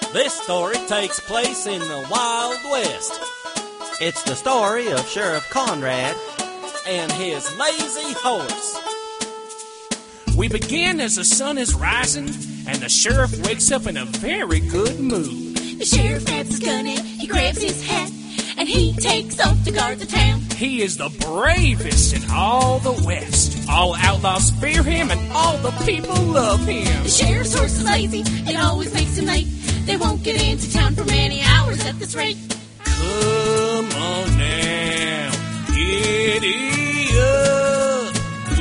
This story takes place in the Wild West. It's the story of Sheriff Conrad and his lazy horse. We begin as the sun is rising, and the sheriff wakes up in a very good mood. The sheriff grabs his gun and he grabs his hat, and he takes off to guard the town. He is the bravest in all the West. All outlaws fear him, and all the people love him. The sheriff's horse is lazy, it always makes him late. They won't get into town for many hours at this rate. Come on now, giddy up.